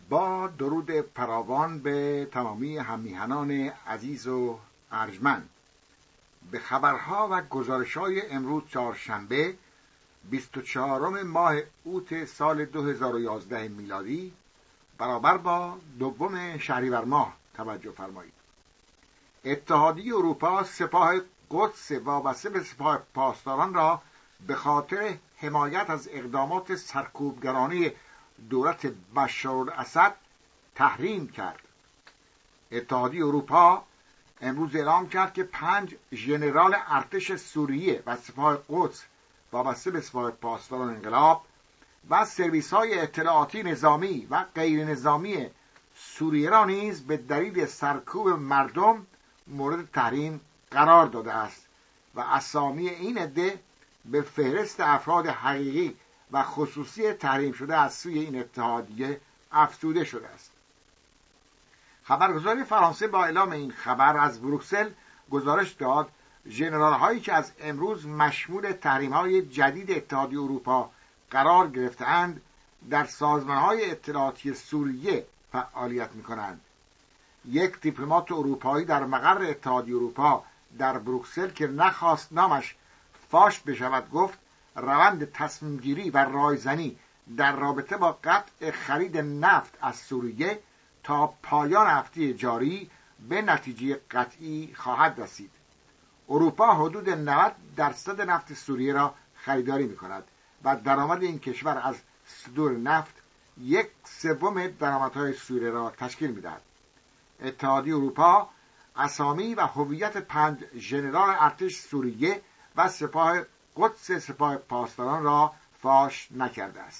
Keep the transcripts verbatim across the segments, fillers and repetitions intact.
با درود فراوان به تمامی هم‌میهنان عزیز و ارجمند، به خبرها و گزارش‌های امروز چهارشنبه بیست و چهارم ماه اوت سال دو هزار و یازده میلادی برابر با دوم شهریور ماه توجه فرمایید. اتحادیه اروپا سپاه قدس وابسته به سپاه پاسداران را به خاطر حمایت از اقدامات سرکوبگرانه دولت بشارالاسد تحریم کرد. اتحادیه اروپا امروز اعلام کرد که پنج ژنرال ارتش سوریه و سپاه قدس وابسته به سپاه پاسداران انقلاب و سرویس‌های اطلاعاتی نظامی و غیر نظامی سوریه را نیز به دلیل سرکوب مردم مورد تحریم قرار داده است و اسامی این عده به فهرست افراد حقیقی و خصوصی تحریم شده از سوی این اتحادیه افزوده شده است. خبرگزاری فرانسه با اعلام این خبر از بروکسل گزارش داد ژنرال هایی که از امروز مشمول تحریم های جدید اتحادیه اروپا قرار گرفتند در سازمان های اطلاعاتی سوریه فعالیت می کنند. یک دیپلمات اروپایی در مقر اتحادیه اروپا در بروکسل که نخواست نامش فاش بشود گفت روند تصمیم گیری و رایزنی در رابطه با قطع خرید نفت از سوریه تا پایان هفته جاری به نتیجه قطعی خواهد رسید. اروپا حدود نود درصد نفت سوریه را خریداری می کند و درآمد این کشور از صدور نفت یک سوم درآمدهای سوریه را تشکیل می دهد. اتحادیه اروپا اسامی و هویت پنج ژنرال ارتش سوریه و سپاه قدس سپاه پاسداران را فاش نکرده است.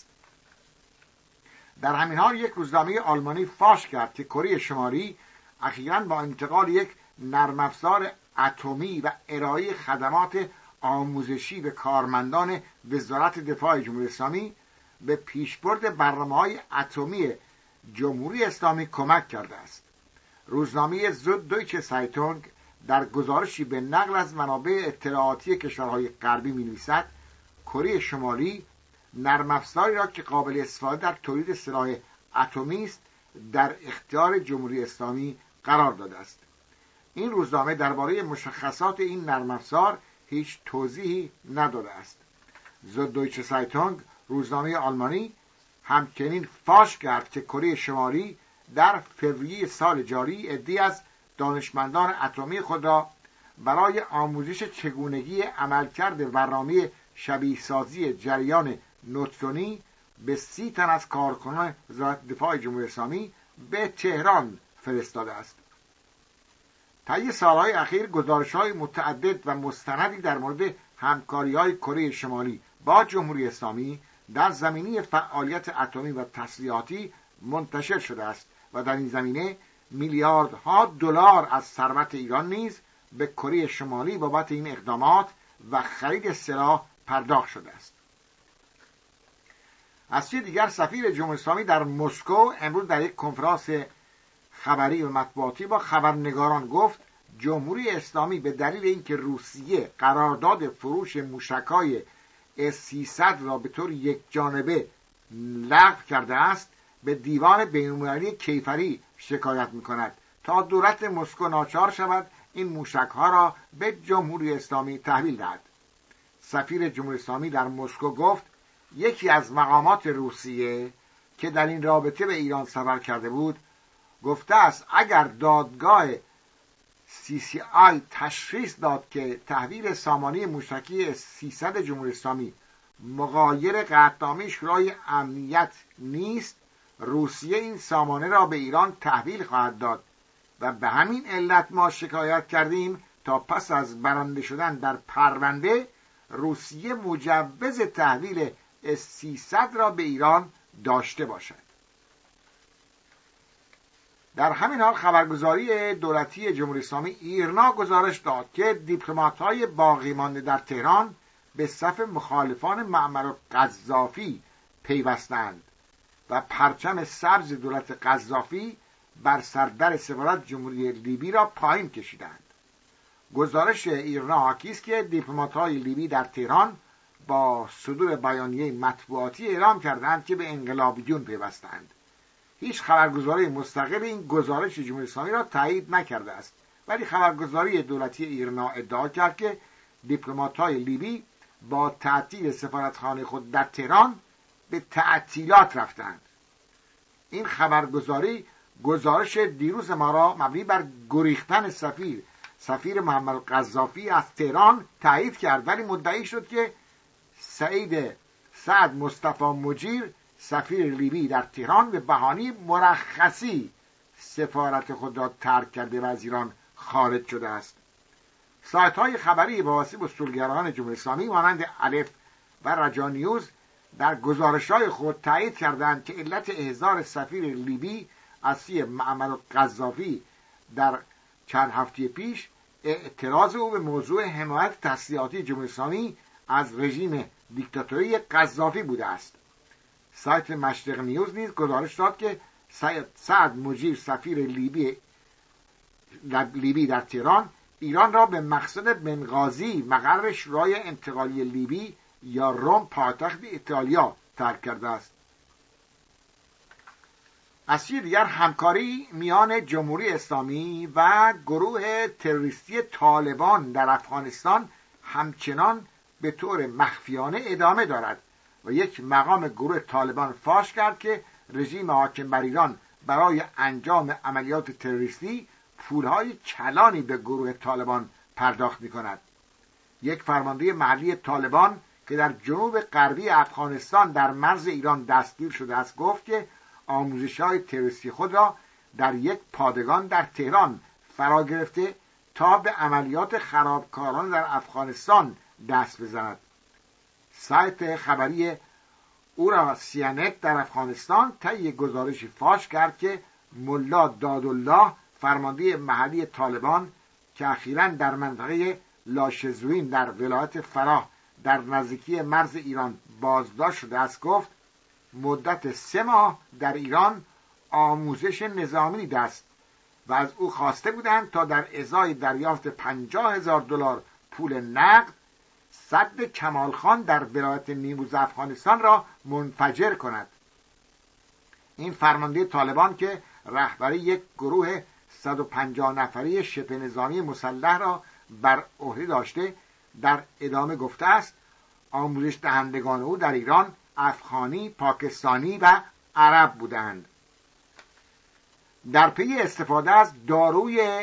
در همین حال یک روزنامه آلمانی فاش کرد که کره شمالی اخیراً با انتقال یک نرم افزار اتمی و ارائه خدمات آموزشی به کارمندان وزارت دفاع جمهوری اسلامی به پیشبرد برنامه‌های اتمی جمهوری اسلامی کمک کرده است. روزنامه زود دویچه سایتونگ در گزارشی به نقل از منابع اطلاعاتی کشورهای غربی می‌نویسد کره شمالی نرم افزاری را که قابل استفاده در تولید سلاح اتمی است در اختیار جمهوری اسلامی قرار داده است. این روزنامه درباره مشخصات این نرم افزار هیچ توضیحی نداده است. زودویچه سایتونگ روزنامه آلمانی همچنین فاش کرد که کره شمالی در فوریه سال جاری عده‌ای از دانشمندان اتمی خود را برای آموزش چگونگی عملکرد برنامه شبیه سازی جریان نوترونی به سی تن از کارکنان وزارت دفاع جمهوری اسلامی به تهران فرستاده است. طی سالهای اخیر گزارش‌های متعدد و مستندی در مورد همکاری‌های کره شمالی با جمهوری اسلامی در زمینه فعالیت اتمی و تسلیحاتی منتشر شده است و در این زمینه میلیاردها دلار از ثروت ایران نیز به کره شمالی بابت این اقدامات و خرید سلاح پرداخت شده است. از سوی دیگر سفیر جمهوری اسلامی در مسکو امروز در یک کنفرانس خبری و مطبوعاتی با خبرنگاران گفت جمهوری اسلامی به دلیل اینکه روسیه قرارداد فروش موشک‌های اس سیصد را به طور یک جانبه لغو کرده است به دیوان بین‌المللی کیفری شکایت می‌کند تا دولت مسکو ناچار شود این موشک‌ها را به جمهوری اسلامی تحویل دهد. سفیر جمهوری اسلامی در مسکو گفت یکی از مقامات روسیه که در این رابطه به ایران سفر کرده بود گفته است اگر دادگاه سی سی آی تشخیص داد که تحویل سامانه موشکی سیصد جمهوری اسلامی مغایر قطعنامه شورای امنیت نیست روسیه این سامانه را به ایران تحویل خواهد داد و به همین علت ما شکایت کردیم تا پس از برنده شدن در پرونده روسیه مجوز تحویل اس سیصد را به ایران داشته باشد. در همین حال خبرگزاری دولتی جمهوری اسلامی ایرنا گزارش داد که دیپلمات‌های باقی مانده در تهران به صف مخالفان معمر قذافی پیوستند و پرچم سبز دولت قذافی بر سردر سفارت جمهوری لیبی را پایین کشیدند. گزارش ایرنا حاکی است که دیپلمات‌های لیبی در تهران با صدور بیانیه مطبوعاتی اعلام کردند که به انقلابیون پیوستند. هیچ خبرگزاری مستقل این گزارش جمهوری اسلامی را تایید نکرده است، ولی خبرگزاری دولتی ایرنا ادعا کرد که دیپلمات‌های لیبی با تعطیل سفارتخانه خود در تهران به تعطیلات رفتند. این خبرگزاری گزارش دیروز ما را مبنی بر گریختن سفیر سفیر محمد قذافی از تهران تایید کرد، ولی مدعی شد که سعید سعد مصطفی مجیر سفیر لیبی در تهران به بهانه مرخصی سفارت خود را ترک کرده و از ایران خارج شده است. سایت‌های خبری وابسته به اصولگرایان جمهوری اسلامی مانند الف و رجا نیوز در گزارش‌های خود تایید کردند که علت احضار سفیر لیبی از سوی محمد قذافی در چند هفته پیش اعتراض او به موضوع حمایت تسلیحاتی جمهوری اسلامی از رژیم دیکتاتوری قذافی بوده است. سایت مشرق نیوز نیز گزارش داد که سعد مجیر سفیر لیبی در لیبی در تهران ایران را به مقصد بنغازی مقر شورای انتقالی لیبی یا روم پایتخت ایتالیا ترک کرده است. از سوی دیگر همکاری میان جمهوری اسلامی و گروه تروریستی طالبان در افغانستان همچنان به طور مخفیانه ادامه دارد و یک مقام گروه طالبان فاش کرد که رژیم حاکم بر ایران برای انجام عملیات تروریستی پولهای کلانی به گروه طالبان پرداخت می کند. یک فرمانده محلی طالبان که در جنوب غربی افغانستان در مرز ایران دستگیر شده است گفت که آموزش‌های تروریستی خود را در یک پادگان در تهران فرا گرفته تا به عملیات خرابکاران در افغانستان دست بزند. سایت خبری اوراسیانت در افغانستان طی گزارشی فاش کرد که ملا دادالله فرمانده محلی طالبان که اخیراً در منطقه لاشزوین در ولایت فراه در نزدیکی مرز ایران بازداشت شده است گفت مدت سه ماه در ایران آموزش نظامی دیده است و از او خواسته بودند تا در ازای دریافت پنجاه هزار دلار پول نقد سد کمالخان در ولایت نیمروز افغانستان را منفجر کند. این فرمانده طالبان که رهبری یک گروه صد و پنجاه نفری شبه نظامی مسلح را بر عهده داشته در ادامه گفته است آموزش دهندگان او در ایران افغانی، پاکستانی و عرب بودند. در پی استفاده از داروی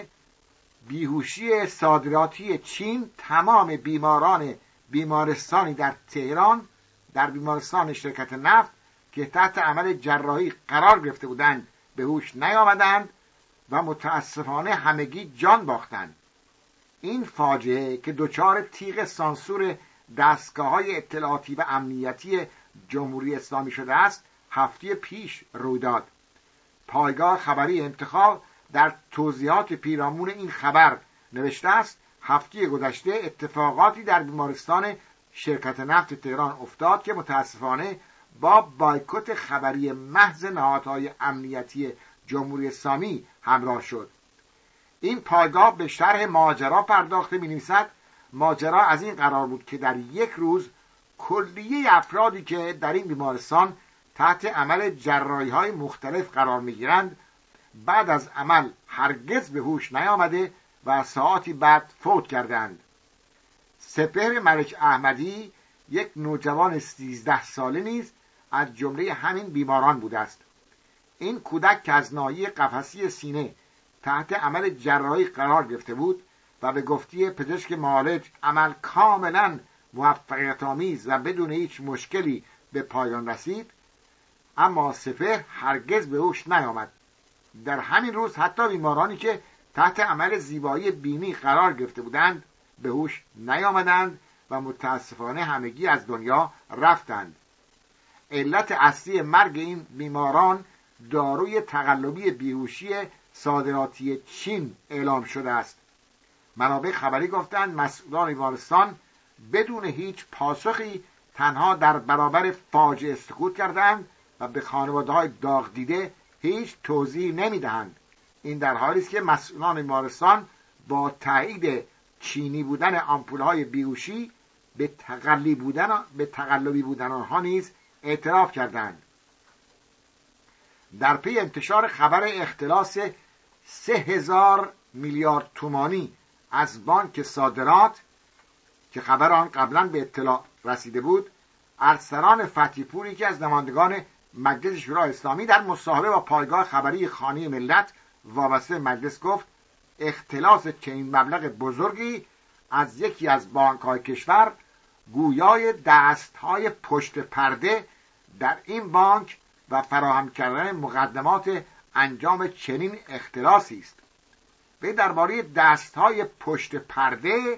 بیهوشی صادراتی چین تمام بیماران بیمارستانی در تهران در بیمارستان شرکت نفت که تحت عمل جراحی قرار گرفته بودند به هوش نیامدند و متاسفانه همگی جان باختند. این فاجعه که دچار تیغ سانسور دستگاه‌های اطلاعاتی و امنیتی جمهوری اسلامی شده است هفته پیش روی داد. پایگاه خبری انتخاب در توضیحات پیرامون این خبر نوشته است هفته گذشته اتفاقاتی در بیمارستان شرکت نفت تهران افتاد که متاسفانه با بایکوت خبری محض نهادهای امنیتی جمهوری اسلامی همراه شد. این پایگاه به شرح ماجرا پرداخته می‌نویسد ماجرا از این قرار بود که در یک روز کلیه افرادی که در این بیمارستان تحت عمل جراحی‌های مختلف قرار می‌گیرند بعد از عمل هرگز به هوش نیامده و ساعاتی بعد فوت کردند. سپهر ملک احمدی یک نوجوان سیزده ساله نیز از جمله همین بیماران بوده است. این کودک که از ناحیه قفسه سینه تحت عمل جراحی قرار گرفته بود و به گفته پزشک معالج عمل کاملا موفقیت آمیز و بدون هیچ مشکلی به پایان رسید، اما سپهر هرگز به هوش نیامد. در همین روز حتی بیمارانی که تحت عمل زیبایی بینی قرار گرفته بودند به هوش نیامدند و متاسفانه همگی از دنیا رفتند. علت اصلی مرگ این بیماران داروی تقلبی بیهوشی صادراتی چین اعلام شده است. منابع خبری گفتند مسئولان بیمارستان بدون هیچ پاسخی تنها در برابر فاجعه سکوت کردند و به خانواده‌های داغ دیده هیچ توضیح نمی‌دهند. این در حالی است که مسئولان بیمارستان با تایید چینی بودن آمپول‌های بیهوشی به تقلبی بودن به تقلبی بودن آنها نیز اعتراف کردند. در پی انتشار خبر اختلاس سه هزار میلیارد تومانی از بانک صادرات که خبر آن قبلا به اطلاع رسیده بود، ارسلان فتحی پور، یکی از نمایندگان مجلس شورای اسلامی، در مصاحبه با پایگاه خبری خانه ملت وابسته مجلس گفت اختلاس چنین مبلغ بزرگی از یکی از بانک‌های کشور گویای دست‌های پشت پرده در این بانک و فراهم کردن مقدمات انجام چنین اختلاسی است. وی درباره دست‌های پشت پرده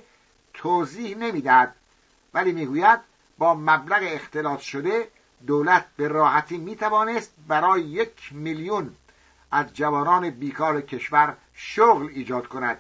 توضیح نمی‌دهد، ولی میگوید با مبلغ اختلاس شده دولت به راحتی میتوانست برای یک میلیون از جوانان بیکار کشور شغل ایجاد کند،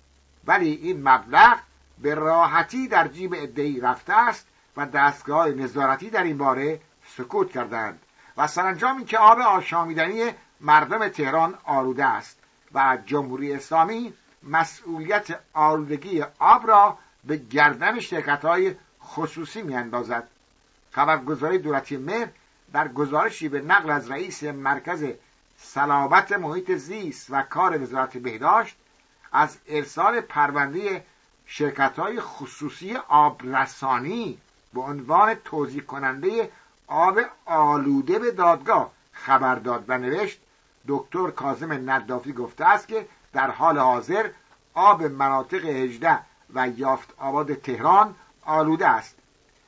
ولی این مبلغ به راحتی در جیب عده‌ای رفته است و دستگاه نظارتی در این باره سکوت کردند و سرانجام اینکه آب آشامیدنی مردم تهران آلوده است و جمهوری اسلامی مسئولیت آلودگی آب را به گردن شرکت‌های خصوصی می‌اندازد. خبرگزاری دولتی مهر در گزارشی به نقل از رئیس مرکز صلابت محیط زیست و کار وزارت بهداشت از ارسال پرونده شرکت‌های خصوصی آبرسانی به عنوان توزیع کننده آب آلوده به دادگاه خبر داد و نوشت دکتر کاظم ندافی گفته است که در حال حاضر آب مناطق هجده و یافت آباد تهران آلوده است.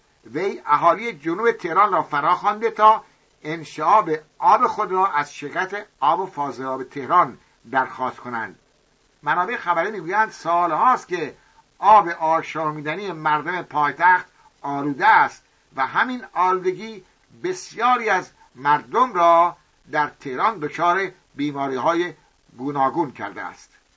وی اهالی جنوب تهران را فراخوانده تا انشعاب آب خود را از شرکت آب و فاضلاب تهران درخواست کنند. منابع خبری میگویند سال هاست که آب آشامیدنی مردم پایتخت آلوده است و همین آلودگی بسیاری از مردم را در تهران دچار بیماری‌های گوناگون کرده است.